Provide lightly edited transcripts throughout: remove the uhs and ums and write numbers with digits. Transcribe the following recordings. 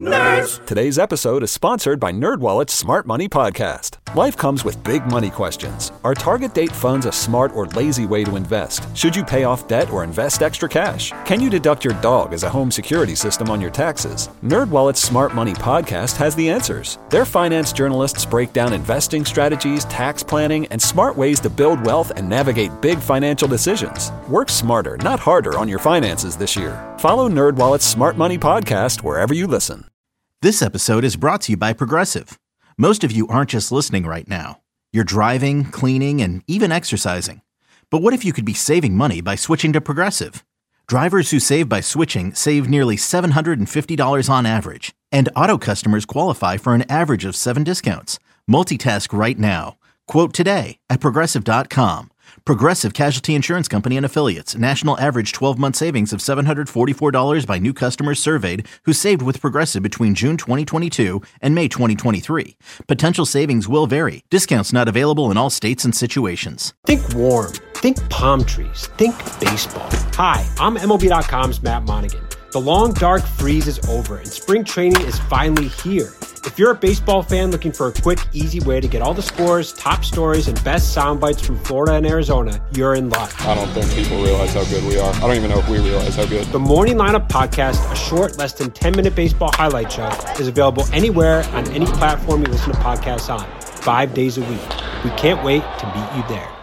Nerds! Today's episode is sponsored by NerdWallet's Smart Money Podcast. Life comes with big money questions. Are target date funds a smart or lazy way to invest? Should you pay off debt or invest extra cash? Can you deduct your dog as a home security system on your taxes? NerdWallet's Smart Money Podcast has the answers. Their finance journalists break down investing strategies, tax planning, and smart ways to build wealth and navigate big financial decisions. Work smarter, not harder on your finances this year. Follow NerdWallet's Smart Money Podcast wherever you listen. This episode is brought to you by Progressive. Most of you aren't just listening right now. You're driving, cleaning, and even exercising. But what if you could be saving money by switching to Progressive? Drivers who save by switching save nearly $750 on average. And auto customers qualify for an average of 7 discounts. Multitask right now. Quote today at Progressive.com. Progressive Casualty Insurance Company and Affiliates. National average 12-month savings of $744 by new customers surveyed who saved with Progressive between June 2022 and May 2023. Potential savings will vary. Discounts not available in all states and situations. Think warm. Think palm trees. Think baseball. Hi, I'm MLB.com's Matt Monaghan. The long, dark freeze is over, and spring training is finally here. If you're a baseball fan looking for a quick, easy way to get all the scores, top stories, and best sound bites from Florida and Arizona, you're in luck. I don't think people realize how good we are. I don't even know if we realize how good. The Morning Lineup Podcast, a short, less than 10-minute baseball highlight show, is available anywhere on any platform you listen to podcasts on, 5 days a week. We can't wait to meet you there.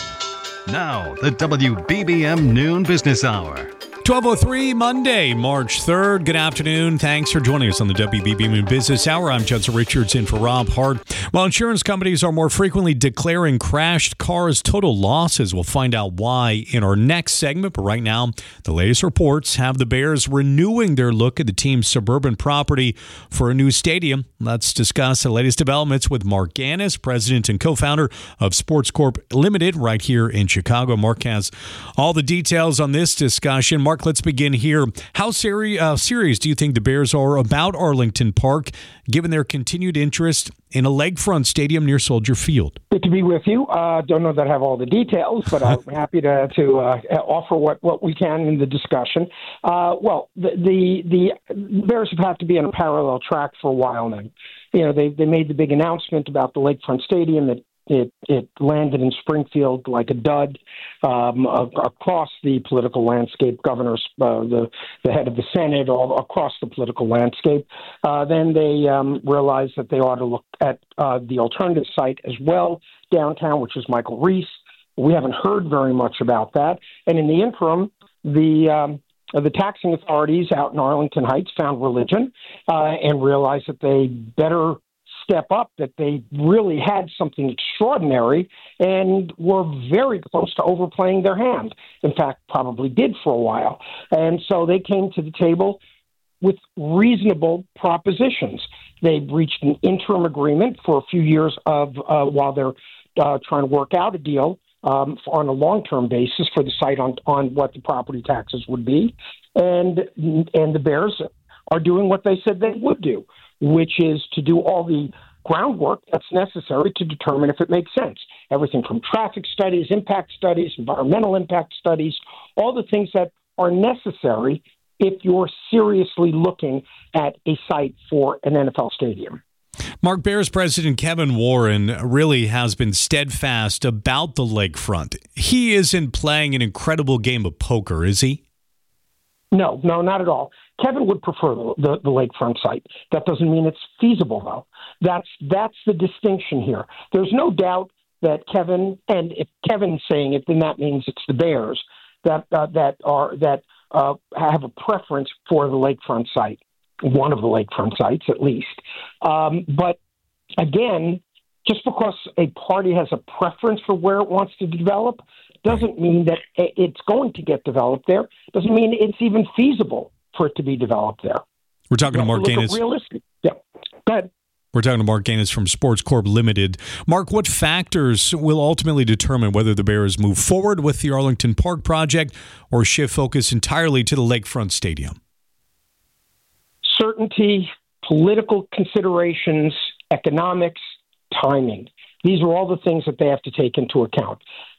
Now, the WBBM Noon Business Hour. 12:03 Monday, March 3rd. Good afternoon. Thanks for joining us on the WBBM Business Hour. I'm Judson Richards in for Rob Hart. While insurance companies are more frequently declaring crashed cars total losses, we'll find out why in our next segment. But right now, the latest reports have the Bears renewing their look at the team's suburban property for a new stadium. Let's discuss the latest developments with Mark Gannis, president and co-founder of Sports Corp Limited right here in Chicago. Mark has all the details on this discussion. Mark, let's begin here. How serious do you think the Bears are about Arlington Park, given their continued interest in a lakefront stadium near Soldier Field? Good to be with you. Don't know that I have all the details, but I'm happy to offer what we can in the discussion. The Bears have had to be on a parallel track for a while now. You know, they made the big announcement about the lakefront stadium that it landed in Springfield like a dud across the political landscape. Governors, the head of the Senate, all across the political landscape. Then they realized that they ought to look at the alternative site as well downtown, which is Michael Reese. We haven't heard very much about that. And in the interim, the taxing authorities out in Arlington Heights found religion and realized that they better step up, that they really had something extraordinary and were very close to overplaying their hand. In fact, probably did for a while. And so they came to the table with reasonable propositions. They reached an interim agreement for a few years while they're trying to work out a deal on a long-term basis for the site on what the property taxes would be. And the Bears are doing what they said they would do, which is to do all the groundwork that's necessary to determine if it makes sense. Everything from traffic studies, impact studies, environmental impact studies, all the things that are necessary if you're seriously looking at a site for an NFL stadium. Mark, Bears president Kevin Warren really has been steadfast about the lakefront. He isn't playing an incredible game of poker, is he? No, not at all. Kevin would prefer the lakefront site. That doesn't mean it's feasible, though. That's the distinction here. There's no doubt that Kevin, and if Kevin's saying it, then that means it's the Bears that have a preference for the lakefront site, one of the lakefront sites at least. But again, just because a party has a preference for where it wants to develop doesn't mean that it's going to get developed there. Doesn't mean it's even feasible for it to be developed there. We're talking to Mark Gannis. Yeah, go ahead. We're talking to Mark Gannis from Sports Corp Limited. Mark, what factors will ultimately determine whether the Bears move forward with the Arlington Park project or shift focus entirely to the lakefront stadium? Certainty, political considerations, economics, timing. These are all the things that they have to take into account.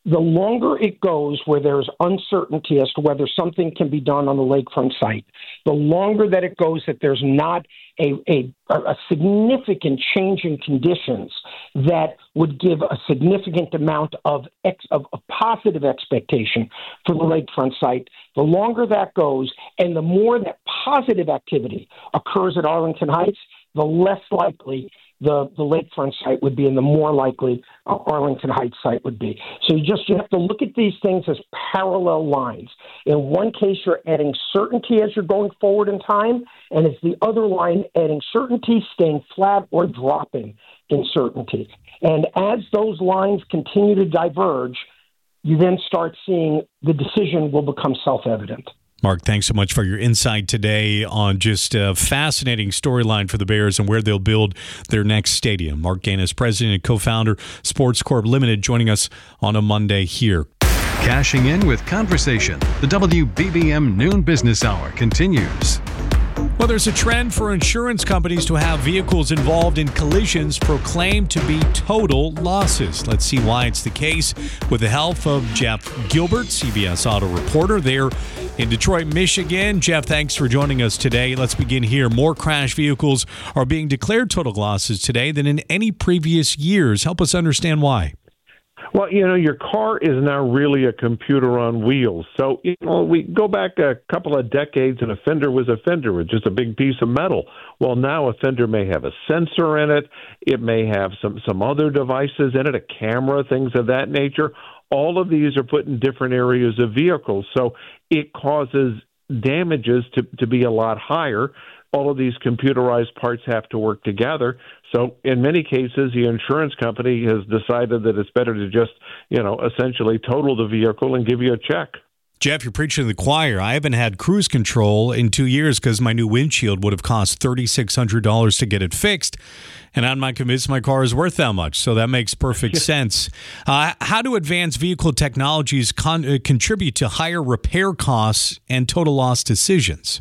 the longer it goes where there's uncertainty as to whether something can be done on the lakefront site, the longer that it goes that there's not a significant change in conditions that would give a significant amount of a positive expectation for the lakefront site, the longer that goes and the more that positive activity occurs at Arlington Heights, the less likely the lakefront site would be and the more likely Arlington Heights site would be. So you have to look at these things as parallel lines. In one case, you're adding certainty as you're going forward in time, and it's the other line adding certainty, staying flat, or dropping in certainty. And as those lines continue to diverge, you then start seeing the decision will become self-evident. Mark, thanks so much for your insight today on just a fascinating storyline for the Bears and where they'll build their next stadium. Mark Ganis, president and co-founder, Sports Corp Limited, joining us on a Monday here. Cashing in with conversation. The WBBM Noon Business Hour continues. Well, there's a trend for insurance companies to have vehicles involved in collisions proclaimed to be total losses. Let's see why it's the case with the help of Jeff Gilbert, CBS Auto reporter there in Detroit, Michigan. Jeff, thanks for joining us today. Let's begin here. More crash vehicles are being declared total losses today than in any previous years. Help us understand why. Well, your car is now really a computer on wheels. So, we go back a couple of decades and a fender was a fender with just a big piece of metal. Well, now a fender may have a sensor in it. It may have some other devices in it, a camera, things of that nature. All of these are put in different areas of vehicles. So it causes damages to be a lot higher. All of these computerized parts have to work together. So in many cases, the insurance company has decided that it's better to just, essentially total the vehicle and give you a check. Jeff, you're preaching to the choir. I haven't had cruise control in 2 years because my new windshield would have cost $3,600 to get it fixed. And I'm not convinced my car is worth that much. So that makes perfect sense. How do advanced vehicle technologies contribute to higher repair costs and total loss decisions?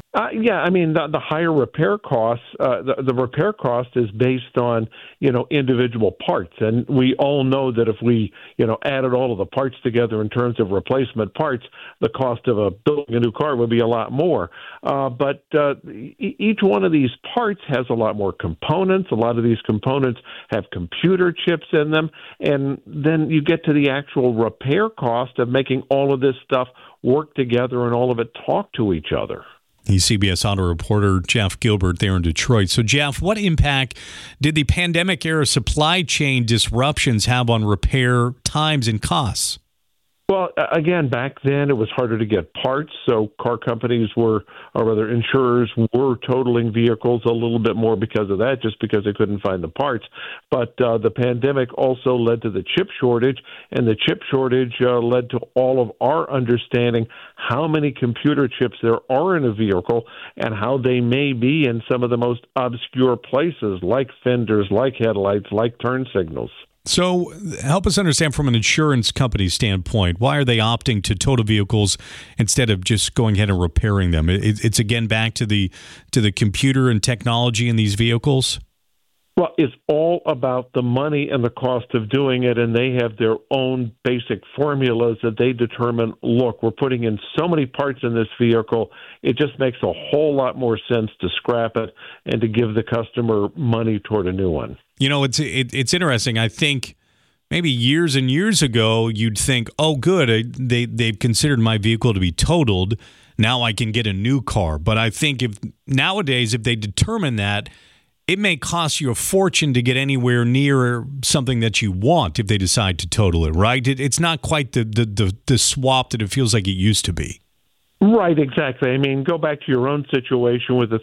The higher repair costs, the repair cost is based on, individual parts. And we all know that if we, added all of the parts together in terms of replacement parts, the cost of building a new car would be a lot more. But each one of these parts has a lot more components. A lot of these components have computer chips in them. And then you get to the actual repair cost of making all of this stuff work together and all of it talk to each other. He's CBS Auto reporter Jeff Gilbert there in Detroit. So, Jeff, what impact did the pandemic-era supply chain disruptions have on repair times and costs? Well, again, back then it was harder to get parts, so car companies insurers were totaling vehicles a little bit more because of that, just because they couldn't find the parts. But the pandemic also led to the chip shortage, and the chip shortage led to all of our understanding how many computer chips there are in a vehicle and how they may be in some of the most obscure places, like fenders, like headlights, like turn signals. So help us understand from an insurance company standpoint, why are they opting to total vehicles instead of just going ahead and repairing them? It's again back to the computer and technology in these vehicles? Well, it's all about the money and the cost of doing it, and they have their own basic formulas that they determine, look, we're putting in so many parts in this vehicle, it just makes a whole lot more sense to scrap it and to give the customer money toward a new one. It's interesting. I think maybe years and years ago, you'd think, oh, good, they've considered my vehicle to be totaled. Now I can get a new car. But I think if they determine that, it may cost you a fortune to get anywhere near something that you want if they decide to total it, right? It's not quite the swap that it feels like it used to be. Right, exactly. I mean, go back to your own situation with the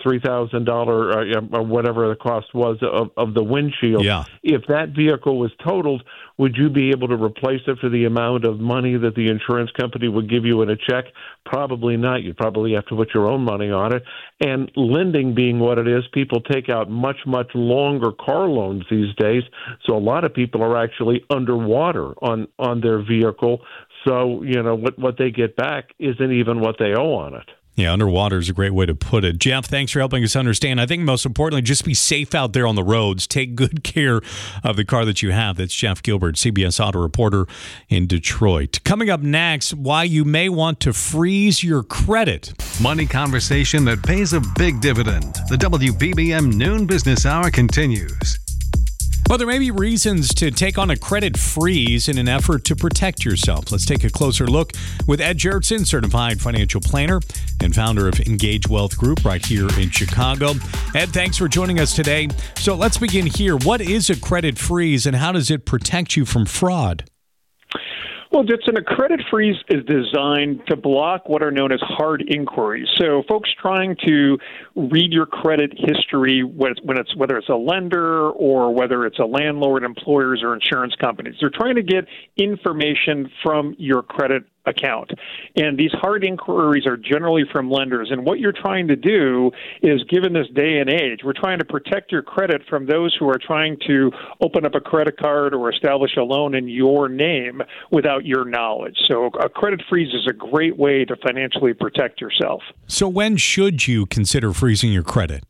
$3,000 or whatever the cost was of the windshield. Yeah. If that vehicle was totaled, would you be able to replace it for the amount of money that the insurance company would give you in a check? Probably not. You'd probably have to put your own money on it. And lending being what it is, people take out much, much longer car loans these days. So a lot of people are actually underwater on their vehicle. So, what they get back isn't even what they owe on it. Yeah, underwater is a great way to put it. Jeff, thanks for helping us understand. I think most importantly, just be safe out there on the roads. Take good care of the car that you have. That's Jeff Gilbert, CBS Auto Reporter in Detroit. Coming up next, why you may want to freeze your credit. Money conversation that pays a big dividend. The WBBM Noon Business Hour continues. Well, there may be reasons to take on a credit freeze in an effort to protect yourself. Let's take a closer look with Ed Jurtson, certified financial planner and founder of Engage Wealth Group right here in Chicago. Ed, thanks for joining us today. So let's begin here. What is a credit freeze and how does it protect you from fraud? Well, Judson, a credit freeze is designed to block what are known as hard inquiries. So folks trying to read your credit history, whether it's a lender or whether it's a landlord, employers, or insurance companies, they're trying to get information from your credit account. And these hard inquiries are generally from lenders. And what you're trying to do is, given this day and age, we're trying to protect your credit from those who are trying to open up a credit card or establish a loan in your name without your knowledge. So a credit freeze is a great way to financially protect yourself. So when should you consider freezing your credit?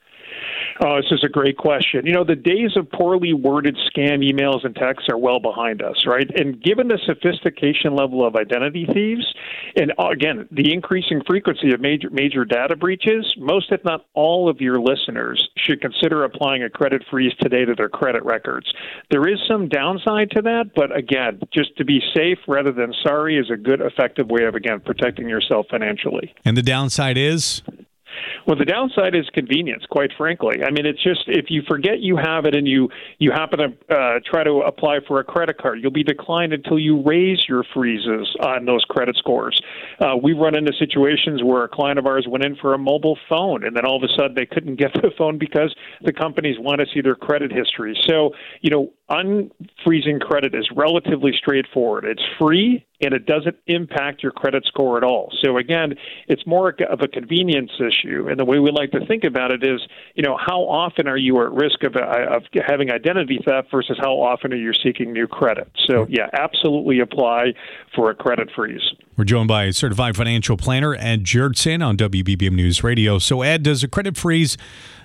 Oh, this is a great question. You know, the days of poorly worded scam emails and texts are well behind us, right? And given the sophistication level of identity thieves, and again, the increasing frequency of major data breaches, most, if not all, of your listeners should consider applying a credit freeze today to their credit records. There is some downside to that, but again, just to be safe rather than sorry is a good, effective way of, again, protecting yourself financially. And the downside is? Well, the downside is convenience, quite frankly. I mean, it's just if you forget you have it and you happen to try to apply for a credit card, you'll be declined until you raise your freezes on those credit scores. We run into situations where a client of ours went in for a mobile phone, and then all of a sudden they couldn't get the phone because the companies want to see their credit history. So, you know, unfreezing credit is relatively straightforward. It's free, and it doesn't impact your credit score at all. So again, it's more of a convenience issue. And the way we like to think about it is, you know, how often are you at risk of having identity theft versus how often are you seeking new credit? So yeah, absolutely apply for a credit freeze. We're joined by certified financial planner Ed Jurtson on WBBM News Radio. So Ed, does a credit freeze,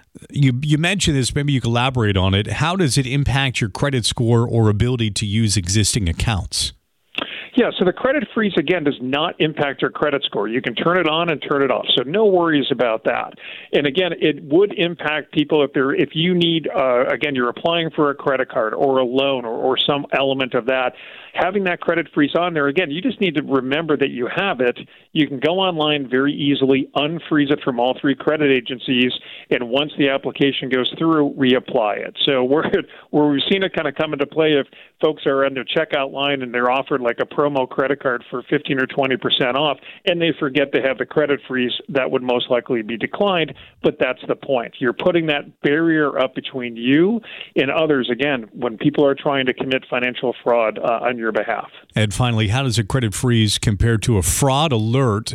you mentioned this, maybe you can elaborate on it. How does it impact your credit score or ability to use existing accounts? Yeah, so the credit freeze, again, does not impact your credit score. You can turn it on and turn it off, so no worries about that. And again, it would impact people if you need, again, you're applying for a credit card or a loan or some element of that. Having that credit freeze on there, again, you just need to remember that you have it. You can go online very easily, unfreeze it from all three credit agencies, and once the application goes through, reapply it. So where we've seen it kind of come into play, if folks are on their checkout line and they're offered like a promo credit card for 15 or 20% off, and they forget to have the credit freeze, that would most likely be declined, but that's the point. You're putting that barrier up between you and others, again, when people are trying to commit financial fraud on your behalf. And finally, how does a credit freeze compare to a fraud alert,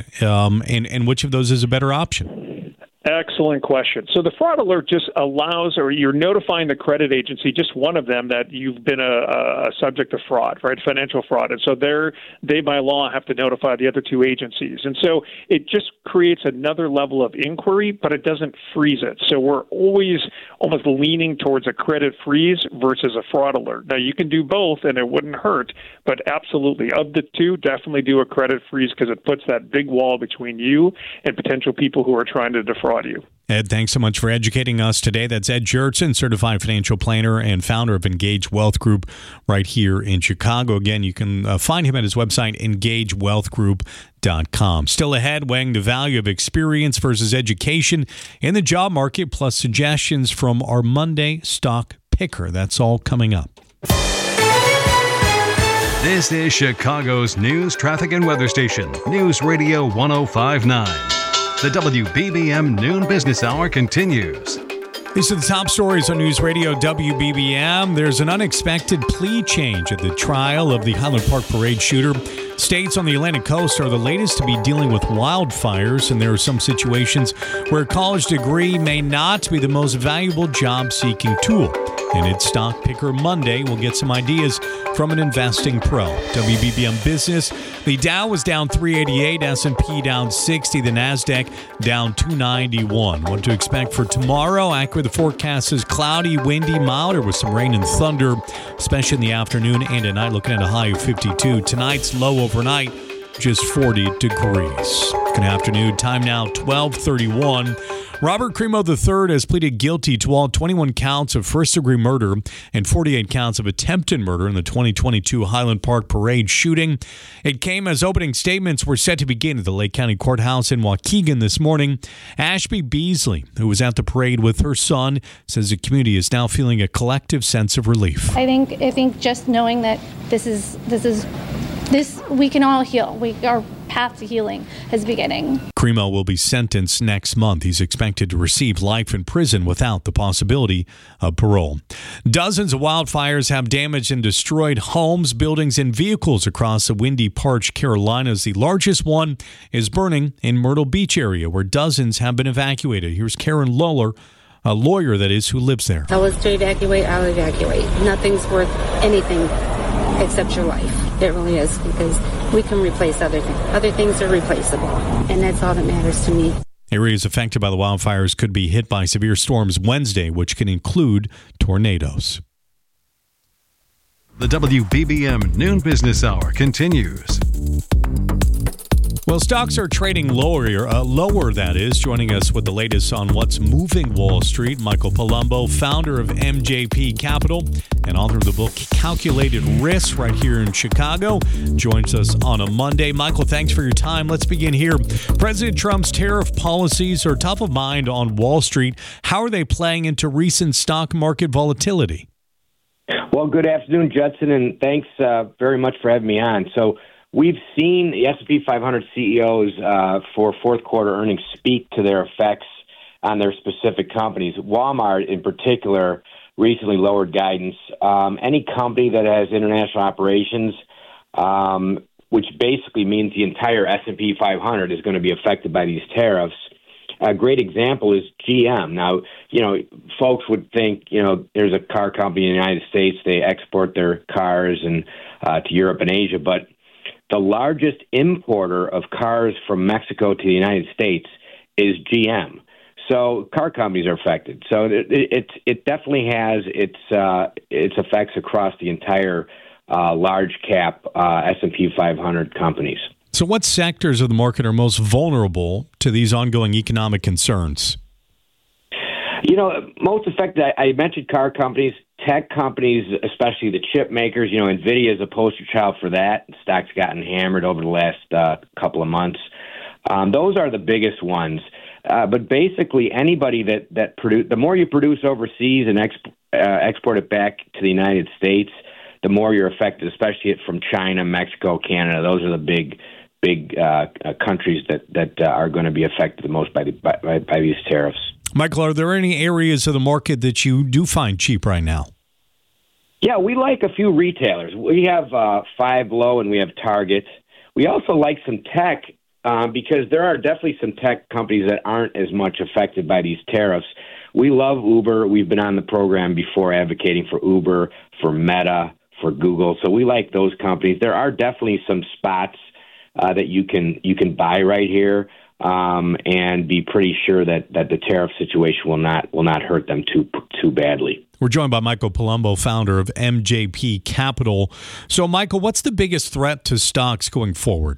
and which of those is a better option? Excellent question. So the fraud alert just allows, or you're notifying the credit agency, just one of them, that you've been a subject of fraud, right? Financial fraud. And so they by law have to notify the other two agencies. And so it just creates another level of inquiry, but it doesn't freeze it. So we're always almost leaning towards a credit freeze versus a fraud alert. Now you can do both and it wouldn't hurt, but absolutely of the two, definitely do a credit freeze because it puts that big wall between you and potential people who are trying to defraud you. Ed, thanks so much for educating us today. That's Ed Jurtson, certified financial planner and founder of Engage Wealth Group right here in Chicago. Again, you can find him at his website, engagewealthgroup.com. Still ahead, weighing the value of experience versus education in the job market, plus suggestions from our Monday stock picker. That's all coming up. This is Chicago's news, traffic, and weather station, News Radio 105.9. The WBBM Noon Business Hour continues. These are the top stories on News Radio WBBM. There's an unexpected plea change at the trial of the Highland Park Parade shooter. States on the Atlantic coast are the latest to be dealing with wildfires, and there are some situations where a college degree may not be the most valuable job-seeking tool. And it's Stock Picker Monday. We'll get some ideas from an investing pro. WBBM Business. The Dow was down 388, S&P down 60, the NASDAQ down 291. What to expect for tomorrow? Accurate, the forecast is cloudy, windy, milder with some rain and thunder, especially in the afternoon and at night, looking at a high of 52. Tonight's low overnight, just 40 degrees. Good afternoon. Time now, 12:31. Robert Crimo III has pleaded guilty to all 21 counts of first-degree murder and 48 counts of attempted murder in the 2022 Highland Park Parade shooting. It came as opening statements were set to begin at the Lake County Courthouse in Waukegan this morning. Ashby Beasley, who was at the parade with her son, says the community is now feeling a collective sense of relief. I think just knowing that this we can all heal. Our path to healing is beginning. Crimo will be sentenced next month. He's expected to receive life in prison without the possibility of parole. Dozens of wildfires have damaged and destroyed homes, buildings, and vehicles across the windy, parched Carolinas. The largest one is burning in Myrtle Beach area, where dozens have been evacuated. Here's Karen Lawler, a lawyer who lives there. Tell us to evacuate, I'll evacuate. Nothing's worth anything except your life. It really is, because we can replace other things. Other things are replaceable, and that's all that matters to me. Areas affected by the wildfires could be hit by severe storms Wednesday, which can include tornadoes. The WBBM Noon Business Hour continues. Well, stocks are trading lower, that is. Joining us with the latest on what's moving Wall Street, Michael Palumbo, founder of MJP Capital and author of the book Calculated Risk, right here in Chicago, joins us on a Monday. Michael, thanks for your time. Let's begin here. President Trump's tariff policies are top of mind on Wall Street. How are they playing into recent stock market volatility? Well, good afternoon, Judson, and thanks very much for having me on. So, we've seen the S&P 500 CEOs for fourth quarter earnings speak to their effects on their specific companies. Walmart, in particular, recently lowered guidance. Any company that has international operations, which basically means the entire S&P 500 is going to be affected by these tariffs. A great example is GM. Now, folks would think, there's a car company in the United States. They export their cars and to Europe and Asia, but the largest importer of cars from Mexico to the United States is GM. So car companies are affected. So it definitely has its effects across the entire large cap S&P 500 companies. So what sectors of the market are most vulnerable to these ongoing economic concerns? Most affected, I mentioned car companies, tech companies, especially the chip makers. NVIDIA is a poster child for that. The stock's gotten hammered over the last couple of months. Those are the biggest ones. But basically, anybody that produce, the more you produce overseas and export it back to the United States, the more you're affected, especially from China, Mexico, Canada. Those are the big countries that are going to be affected the most by these tariffs. Michael, are there any areas of the market that you do find cheap right now? Yeah, we like a few retailers. We have Five Below and we have Target. We also like some tech because there are definitely some tech companies that aren't as much affected by these tariffs. We love Uber. We've been on the program before advocating for Uber, for Meta, for Google. So we like those companies. There are definitely some spots that you can buy right here. And be pretty sure that the tariff situation will not hurt them too badly. We're joined by Michael Palumbo, founder of MJP Capital. So, Michael, what's the biggest threat to stocks going forward?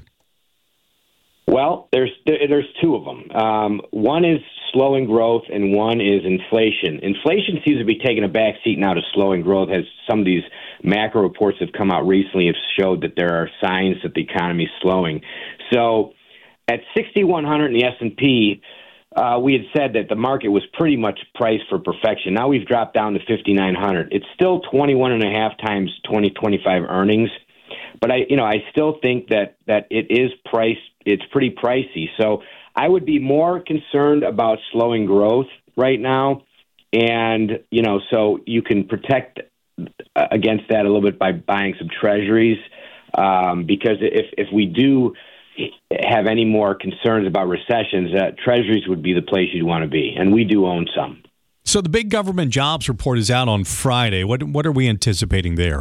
Well, there's two of them. One is slowing growth, and one is inflation. Inflation seems to be taking a back seat now to slowing growth, as some of these macro reports have come out recently have showed that there are signs that the economy is slowing. So, at 6,100 in the S&P, we had said that the market was pretty much priced for perfection. Now we've dropped down to 5,900. It's still 21.5 times 2025 earnings, but I still think that it is priced. It's pretty pricey. So I would be more concerned about slowing growth right now, and so you can protect against that a little bit by buying some treasuries, because if we do have any more concerns about recessions, treasuries would be the place you'd want to be, and we do own some. So the big government jobs report is out on Friday. What are we anticipating there?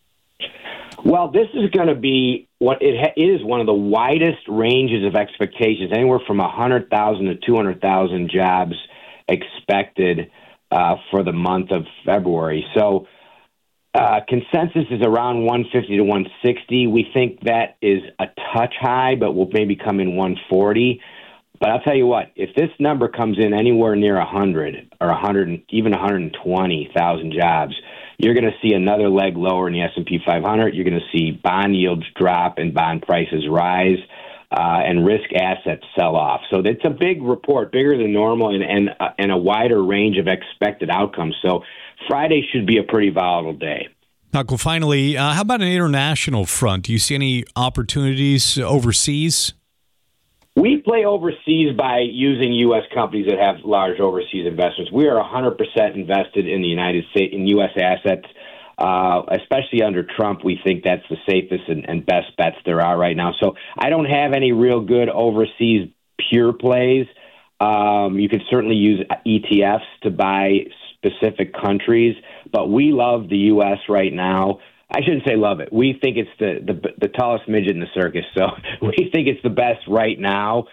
Well, this is going to be is one of the widest ranges of expectations, anywhere from 100,000 to 200,000 jobs expected for the month of February. So consensus is around 150 to 160. We think that is a touch high, but will maybe come in 140. But I'll tell you what, if this number comes in anywhere near 100 or 100, even 120,000 jobs, you're going to see another leg lower in the S&P 500. You're going to see bond yields drop and bond prices rise, and risk assets sell off. So it's a big report, bigger than normal, and a wider range of expected outcomes. So Friday should be a pretty volatile day. Michael, finally, how about an international front? Do you see any opportunities overseas? We play overseas by using U.S. companies that have large overseas investments. We are 100% invested in the United States, in U.S. assets, especially under Trump. We think that's the safest and best bets there are right now. So I don't have any real good overseas pure plays. You could certainly use ETFs to buy specific countries, but we love the U.S. right now. I shouldn't say love it. We think it's the tallest midget in the circus, so we think it's the best right now,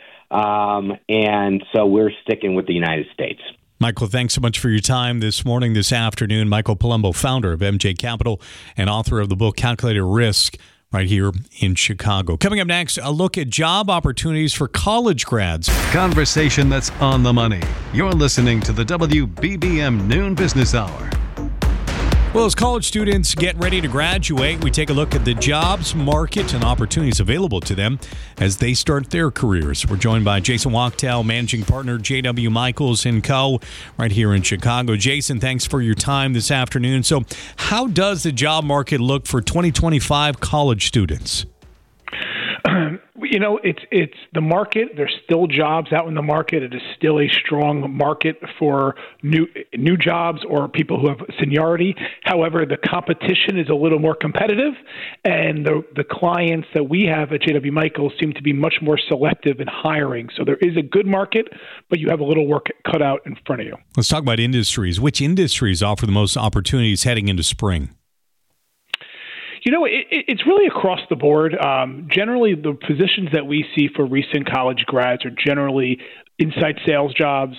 and so we're sticking with the United States. Michael, thanks so much for your time this morning, this afternoon. Michael Palumbo, founder of MJ Capital and author of the book Calculated Risk, right here in Chicago. Coming up next, a look at job opportunities for college grads. Conversation that's on the money. You're listening to the WBBM Noon Business Hour. Well, as college students get ready to graduate, we take a look at the jobs market and opportunities available to them as they start their careers. We're joined by Jason Wachtel, managing partner, J.W. Michaels & Co., right here in Chicago. Jason, thanks for your time this afternoon. So how does the job market look for 2025 college students? You know, it's the market. There's still jobs out in the market. It is still a strong market for new jobs or people who have seniority. However, the competition is a little more competitive, and the clients that we have at J.W. Michaels seem to be much more selective in hiring. So there is a good market, but you have a little work cut out in front of you. Let's talk about industries. Which industries offer the most opportunities heading into spring? You know, it's really across the board. Generally, the positions that we see for recent college grads are generally inside sales jobs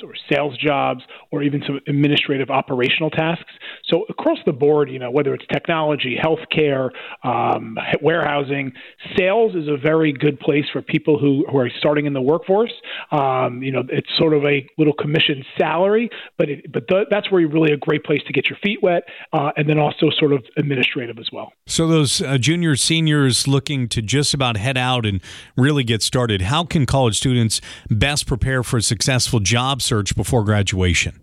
or even some administrative operational tasks. So across the board, you know, whether it's technology, healthcare, warehousing, sales is a very good place for people who are starting in the workforce. You know, it's sort of a little commission salary, but that's where you're really a great place to get your feet wet, and then also sort of administrative as well. So those juniors, seniors looking to just about head out and really get started, how can college students best prepare for a successful job search before graduation?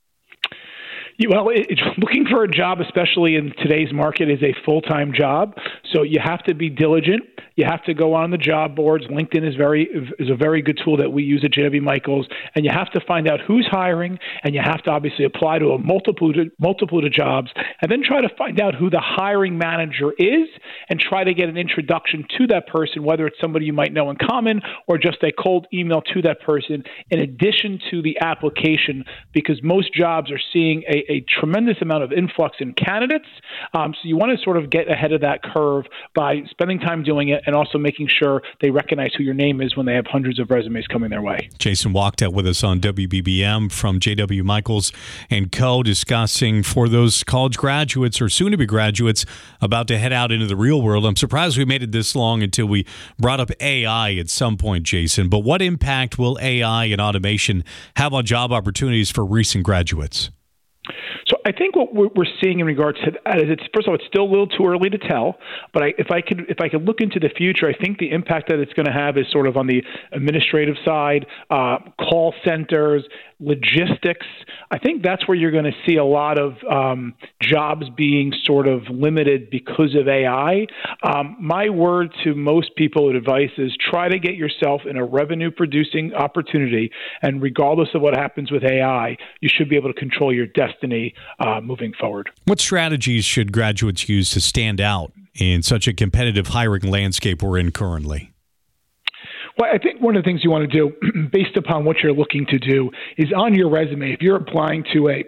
Well, looking for a job, especially in today's market, is a full-time job. So you have to be diligent. You have to go on the job boards. LinkedIn is a very good tool that we use at J.W. Michaels. And you have to find out who's hiring, and you have to obviously apply to a multitude of jobs, and then try to find out who the hiring manager is and try to get an introduction to that person, whether it's somebody you might know in common or just a cold email to that person in addition to the application, because most jobs are seeing a tremendous amount of influx in candidates. So you want to sort of get ahead of that curve by spending time doing it and also making sure they recognize who your name is when they have hundreds of resumes coming their way. Jason Wachtel with us on WBBM from J.W. Michaels & Co. discussing for those college graduates or soon-to-be graduates about to head out into the real world. I'm surprised we made it this long until we brought up AI at some point, Jason. But what impact will AI and automation have on job opportunities for recent graduates? So I think what we're seeing in regards to that is, first of all, it's still a little too early to tell. But if I could look into the future, I think the impact that it's going to have is sort of on the administrative side, call centers, logistics. I think that's where you're going to see a lot of jobs being sort of limited because of AI. My word to most people of advice is try to get yourself in a revenue-producing opportunity, and regardless of what happens with AI, you should be able to control your destiny moving forward. What strategies should graduates use to stand out in such a competitive hiring landscape we're in currently? Well, I think one of the things you want to do, based upon what you're looking to do, is on your resume, if you're applying to a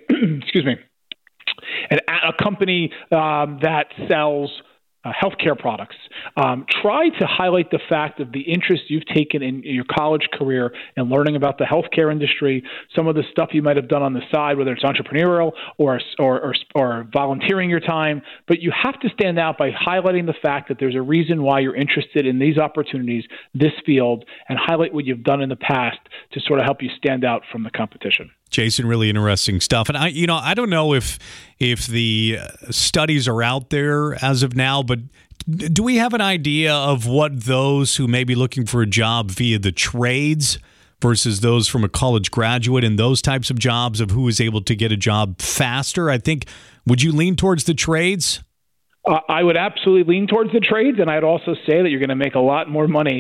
company that sells healthcare products, try to highlight the fact of the interest you've taken in your college career and learning about the healthcare industry, some of the stuff you might have done on the side, whether it's entrepreneurial or volunteering your time. But you have to stand out by highlighting the fact that there's a reason why you're interested in these opportunities, this field, and highlight what you've done in the past to sort of help you stand out from the competition. Jason, really interesting stuff. And I don't know if the studies are out there as of now, but do we have an idea of what those who may be looking for a job via the trades versus those from a college graduate and those types of jobs, of who is able to get a job faster? I think, would you lean towards the trades? I would absolutely lean towards the trades, and I'd also say that you're going to make a lot more money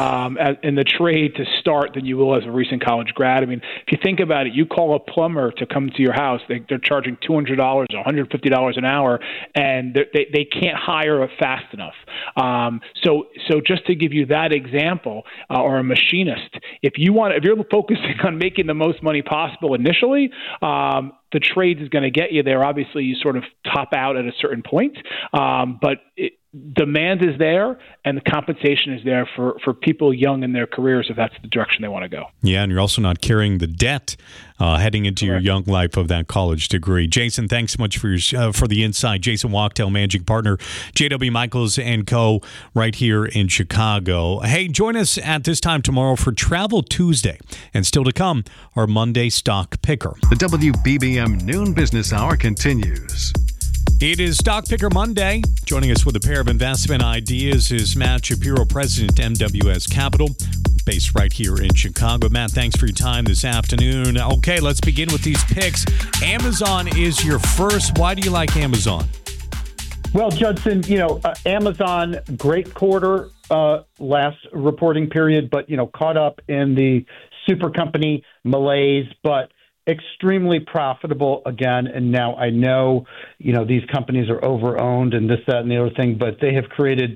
in the trade to start than you will as a recent college grad. I mean, if you think about it, you call a plumber to come to your house, they're charging $200 or $150 an hour, and they can't hire fast enough. So just to give you that example, or a machinist, if you're focusing on making the most money possible initially, the trades is going to get you there. Obviously, you sort of top out at a certain point, but demand is there, and the compensation is there for people young in their careers if that's the direction they want to go. Yeah, and you're also not carrying the debt heading into your young life of that college degree. Jason, thanks so much for the insight. Jason Wachtel, managing partner, JW Michaels & Co. right here in Chicago. Hey, join us at this time tomorrow for Travel Tuesday, and still to come, our Monday Stock Picker. The WBBM Noon Business Hour continues. It is Stock Picker Monday. Joining us with a pair of investment ideas is Matt Shapiro, president, MWS Capital, based right here in Chicago. Matt, thanks for your time this afternoon. Okay, let's begin with these picks. Amazon is your first. Why do you like Amazon? Well, Judson, Amazon, great quarter last reporting period, but, caught up in the super company malaise, but extremely profitable again. And now I know, these companies are over-owned and this, that, and the other thing, but they have created,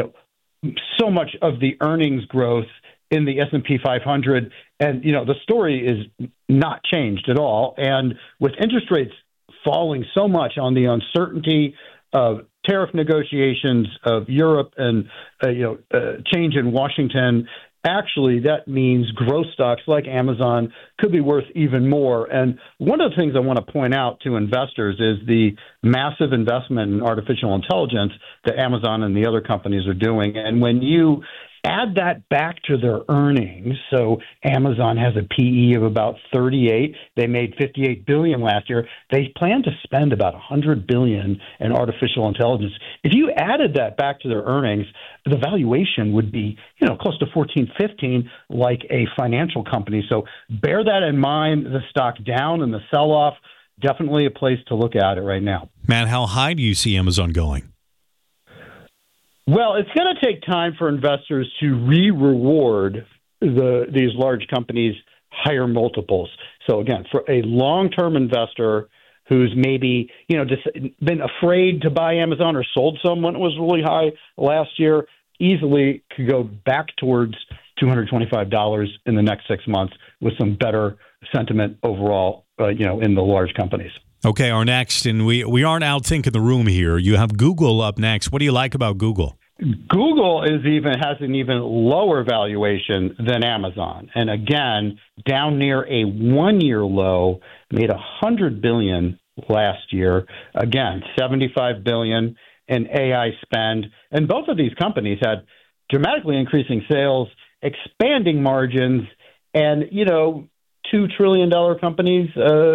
so much of the earnings growth in the S&P 500. And, the story is not changed at all. And with interest rates falling so much on the uncertainty of tariff negotiations of Europe and, change in Washington, actually, that means growth stocks like Amazon could be worth even more. And one of the things I want to point out to investors is the massive investment in artificial intelligence that Amazon and the other companies are doing. And when you add that back to their earnings, so Amazon has a PE of about 38. They made $58 billion last year. They plan to spend about $100 billion in artificial intelligence. If you added that back to their earnings, the valuation would be, close to 14, 15, like a financial company. So bear that in mind. The stock down and the sell-off, definitely a place to look at it right now. Matt, how high do you see Amazon going? Well, it's going to take time for investors to re-reward these large companies higher multiples. So again, for a long-term investor who's maybe, just been afraid to buy Amazon or sold some when it was really high last year, easily could go back towards $225 in the next 6 months with some better sentiment overall, in the large companies. Okay, our next, and we aren't outthinking the room here. You have Google up next. What do you like about Google? Google has an even lower valuation than Amazon, and again, down near a one-year low, made $100 billion last year. Again, $75 billion in AI spend, and both of these companies had dramatically increasing sales, expanding margins, and $2 trillion companies,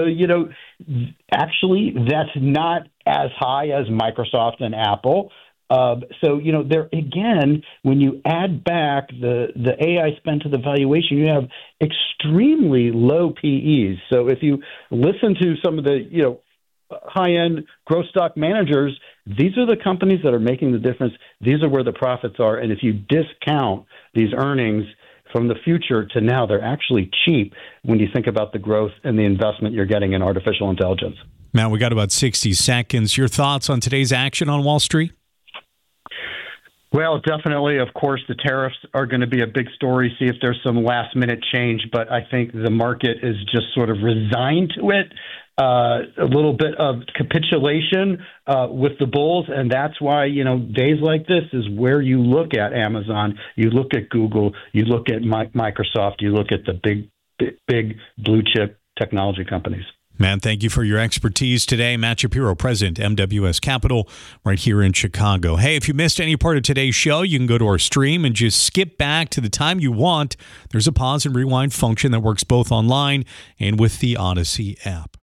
actually, that's not as high as Microsoft and Apple. So, there again, when you add back the AI spend to the valuation, you have extremely low PEs. So if you listen to some of the, high-end growth stock managers, these are the companies that are making the difference. These are where the profits are. And if you discount these earnings from the future to now, they're actually cheap when you think about the growth and the investment you're getting in artificial intelligence. Matt, we got about 60 seconds. Your thoughts on today's action on Wall Street? Well, definitely, of course, the tariffs are going to be a big story, see if there's some last-minute change, but I think the market is just sort of resigned to it. A little bit of capitulation with the bulls, and that's why, days like this is where you look at Amazon, you look at Google, you look at Microsoft, you look at the big blue-chip technology companies. Matt, thank you for your expertise today. Matt Shapiro, President, MWS Capital, right here in Chicago. Hey, if you missed any part of today's show, you can go to our stream and just skip back to the time you want. There's a pause and rewind function that works both online and with the Odyssey app.